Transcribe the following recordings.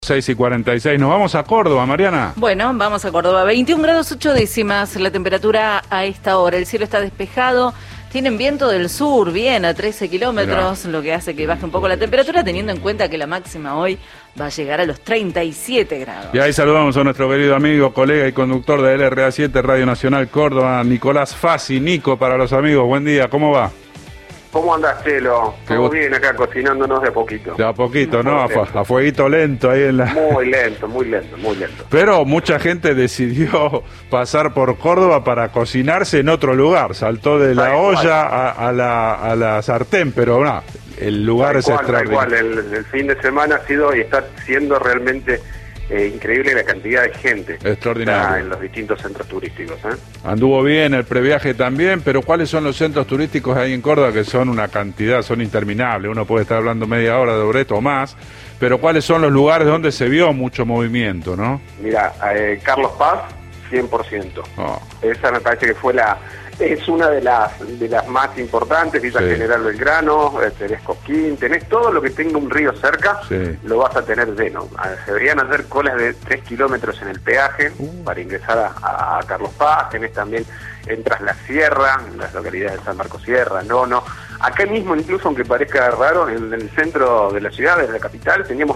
6:46. Nos vamos a Córdoba, Mariana. Bueno, vamos a Córdoba. 21 grados 8 décimas la temperatura a esta hora. El cielo está despejado. Tienen viento del sur, bien, a 13 kilómetros, lo que hace que baje un poco la temperatura, teniendo en cuenta que la máxima hoy va a llegar a los 37 grados. Y ahí saludamos a nuestro querido amigo, colega y conductor de LRA7 Radio Nacional Córdoba, Nicolás Fassi. Nico, para los amigos, buen día, ¿cómo va? ¿Cómo andás, Chelo? Todo bien acá, cocinándonos de a poquito. De a poquito, ¿no? A fueguito lento ahí en la... Muy lento, muy lento, muy lento. Pero mucha gente decidió pasar por Córdoba para cocinarse en otro lugar. Saltó de la olla a la sartén, pero no, el lugar es extraordinario. El fin de semana ha sido y está siendo realmente... increíble la cantidad de gente extraordinario en los distintos centros turísticos. Anduvo bien el previaje también, pero ¿cuáles son los centros turísticos ahí en Córdoba? Que son una cantidad, son interminables. Uno puede estar hablando media hora de Obreto o más, pero ¿cuáles son los lugares donde se vio mucho movimiento, no? Mira, Carlos Paz, 100%. Esa me parece que fue es una de las más importantes. Villa General Belgrano, tenés Cosquín, tenés todo lo que tenga un río cerca, lo vas a tener lleno. Se deberían hacer colas de 3 kilómetros en el peaje para ingresar a Carlos Paz. Tenés también, entras la sierra, las localidades de San Marcos Sierra, Nono. Acá mismo, incluso aunque parezca raro, en el centro de la ciudad, de la capital, teníamos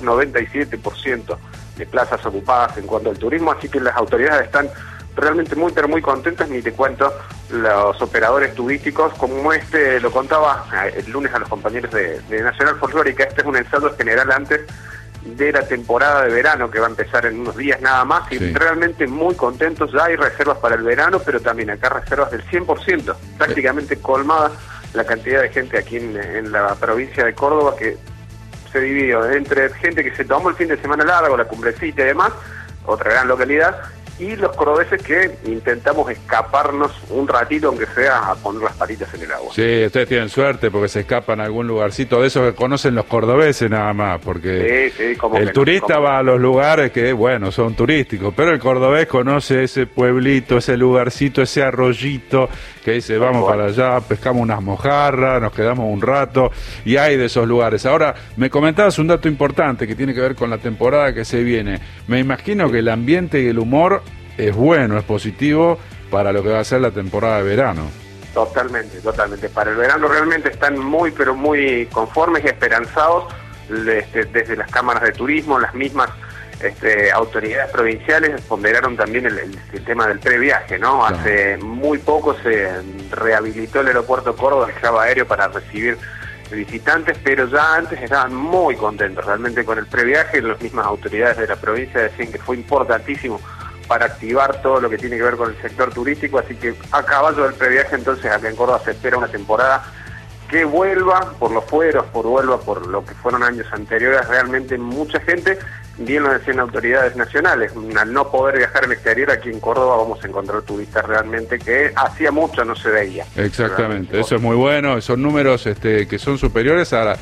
97% de plazas ocupadas en cuanto al turismo, así que las autoridades están realmente muy contentos. Ni te cuento los operadores turísticos, como lo contaba el lunes a los compañeros de Nacional Folclórica. Este es un ensayo general antes de la temporada de verano, que va a empezar en unos días nada más, y realmente muy contentos. Ya hay reservas para el verano, pero también acá reservas del 100%, prácticamente colmada la cantidad de gente aquí en la provincia de Córdoba, que se dividió entre gente que se tomó el fin de semana largo, la Cumbrecita y demás, otra gran localidad, y los cordobeses que intentamos escaparnos un ratito, aunque sea a poner las patitas en el agua. Sí, ustedes tienen suerte porque se escapan a algún lugarcito de esos que conocen los cordobeses nada más, porque el turista va a los lugares que, bueno, son turísticos, pero el cordobés conoce ese pueblito, ese lugarcito, ese arroyito, que dice, vamos para allá, pescamos unas mojarras, nos quedamos un rato, y hay de esos lugares. Ahora, me comentabas un dato importante que tiene que ver con la temporada que se viene. Me imagino que el ambiente y el humor es bueno, es positivo para lo que va a ser la temporada de verano. Totalmente. Para el verano realmente están muy conformes y esperanzados desde las cámaras de turismo. Las mismas autoridades provinciales ponderaron también el tema del previaje, ¿no? Claro. Hace muy poco se rehabilitó el aeropuerto Córdoba, el hub aéreo, para recibir visitantes, pero ya antes estaban muy contentos realmente con el previaje. Las mismas autoridades de la provincia decían que fue importantísimo para activar todo lo que tiene que ver con el sector turístico, así que a caballo del previaje, entonces acá en Córdoba se espera una temporada que vuelva por los fueros, vuelva por lo que fueron años anteriores. Realmente mucha gente, bien lo decían autoridades nacionales, al no poder viajar al exterior, aquí en Córdoba vamos a encontrar turistas realmente que hacía mucho no se veía. Exactamente, eso es muy bueno, son números que son superiores a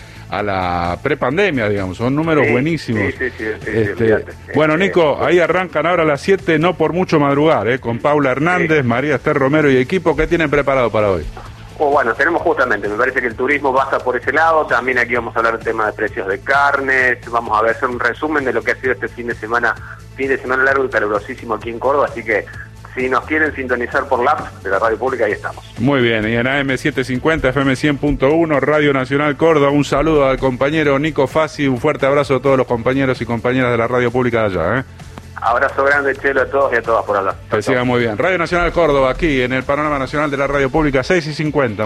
la prepandemia, digamos, son números buenísimos. Bueno, Nico, ahí arrancan ahora a las 7, no por mucho madrugar, con Paula Hernández, María Esther Romero y equipo. ¿Qué tienen preparado para hoy? Bueno, tenemos justamente, me parece que el turismo baja por ese lado. También aquí vamos a hablar del tema de precios de carnes, vamos a hacer un resumen de lo que ha sido este fin de semana largo y calurosísimo aquí en Córdoba, así que si nos quieren sintonizar por la app de la Radio Pública, ahí estamos. Muy bien, y en AM750, FM 100.1, Radio Nacional Córdoba. Un saludo al compañero Nico Fassi, un fuerte abrazo a todos los compañeros y compañeras de la Radio Pública de allá. Abrazo grande, Chelo, a todos y a todas por allá. Que siga muy bien. Radio Nacional Córdoba, aquí en el Panorama Nacional de la Radio Pública, 6:50.